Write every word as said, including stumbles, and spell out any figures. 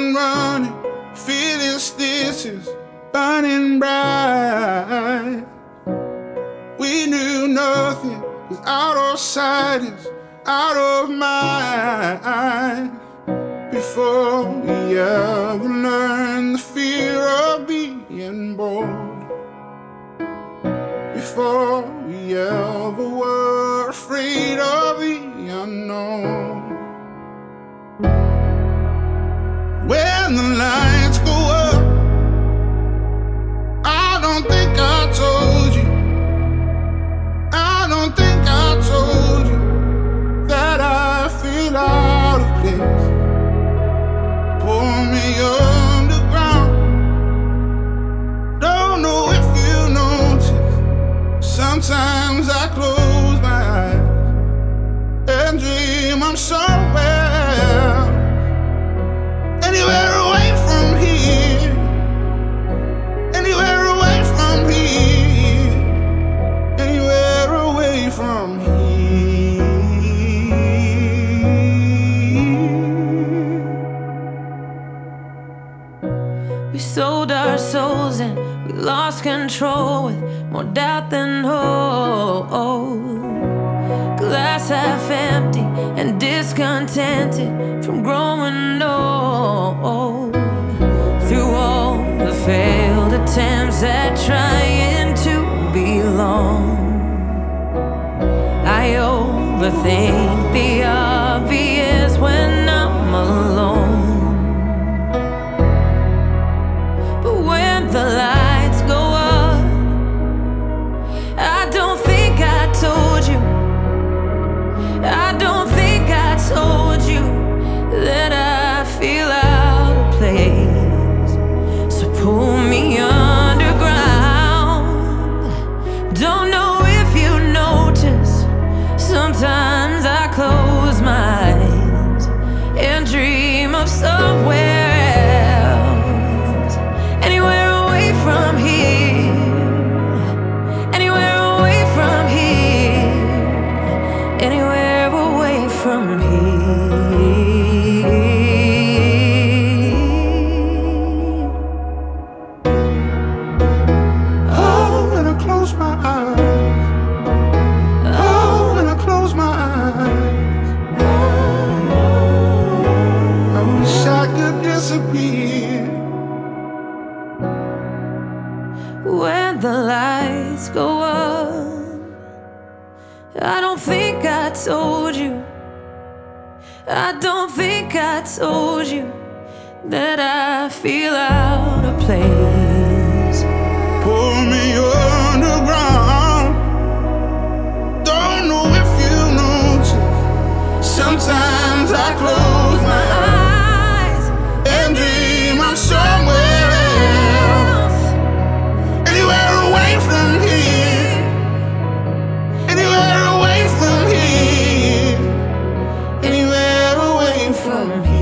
been running, feeling stitches burning bright. We knew nothing was out of sight, is out of mind. Before we ever learned the fear of being bold, before we ever were afraid of the unknown. When the lights go up, I don't think I told you, I don't think I told you that I feel out of place. Pull me underground, don't know if you notice. Sometimes I close my eyes and dream I'm somewhere, anywhere away from here, anywhere away from here, anywhere away from here. We sold our souls and we lost control with more doubt than hope. Glass half empty and discontented from growing old. Through all the failed attempts at trying to belong, I overthink the obvious when I'm alone. But when the lights go up, I don't think I told you, I don't think I told you that I feel out of place. So pull me underground. Don't know if you notice, sometimes I close my eyes and dream of somewhere else, anywhere away from here, anywhere away from here, anywhere away from here. Oh, when I close my eyes, oh, when I close my eyes, I wish I could disappear. When the lights go up, I don't think I told you, I don't think I told you that I feel out of place. Pull me underground, don't know if you notice. Sometimes I close my eyes and dream I'm somewhere else, anywhere away from here, anywhere away from here, anywhere away from here.